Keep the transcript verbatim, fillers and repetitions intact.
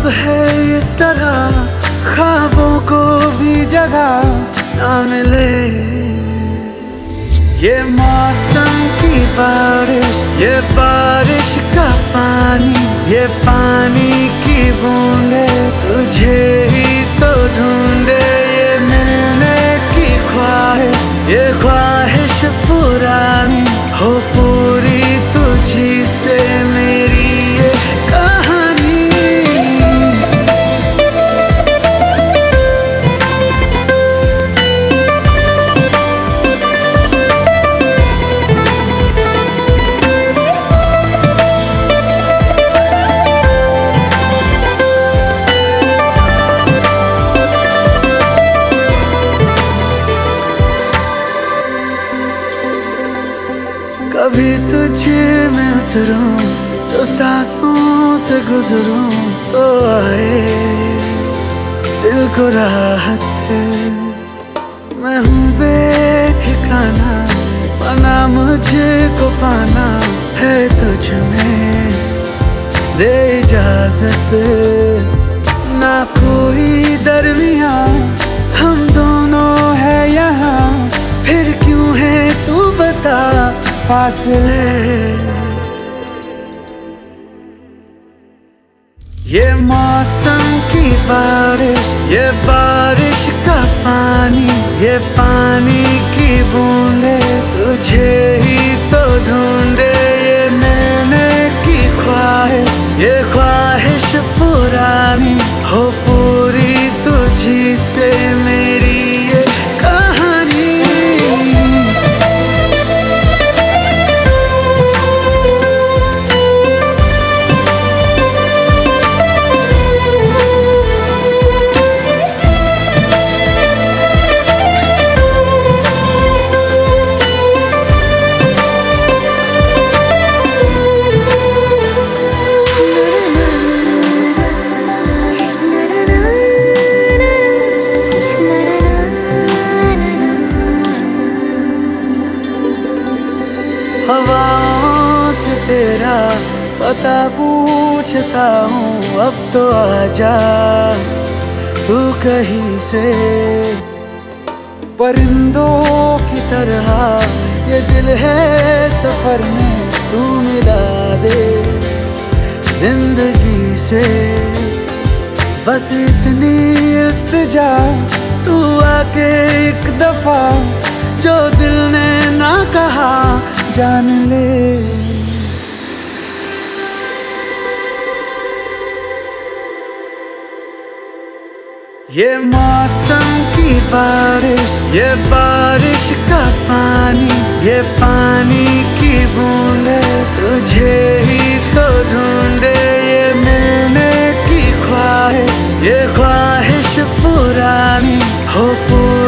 है इस तरह ख्वाबों को भी जगह ना मिले। ये मौसम की बारिश, ये बारिश का पानी, ये पानी की बूंदे तुझे ही तो ढूंढे। ये मिलने की ख्वाहिश, ये ख्वाहिश पुरानी हो पूरी तुझी से मेरी ये कहानी। कभी तुझे मैं उतरूं जो सांसों से गुजरूं तो आए दिल को राहत है। मैं हूँ बेठिकाना, पाना मुझे को पाना है तुझ में दे इजाजत। ना कोई दरमिया हम दोनों है यहाँ, फिर क्यों है तू बता फासले। ये मौसम की बारिश, ये बारिश का पानी, ये पानी की बूंदे तुझे ही तो ढूंढे। ये मिलने की ख्वाहिश, ये ख्वाहिश पुरानी हो पूरी तुझी से मेरी ये कहानी। हवाओं से तेरा पता पूछता हूँ, अब तो आजा तू कहीं से। परिंदों की तरह ये दिल है सफर में, तू मिला दे जिंदगी से। बस इतनी इल्तिजा तू आके एक दफा जो दिल ने ना कहा जान ले। ये मौसम की बारिश, ये बारिश का पानी, ये पानी की बूंदे तुझे ही तो ढूंढे। ये मिलने की ख्वाहिश, ये ख्वाहिश पुरानी हो पूरी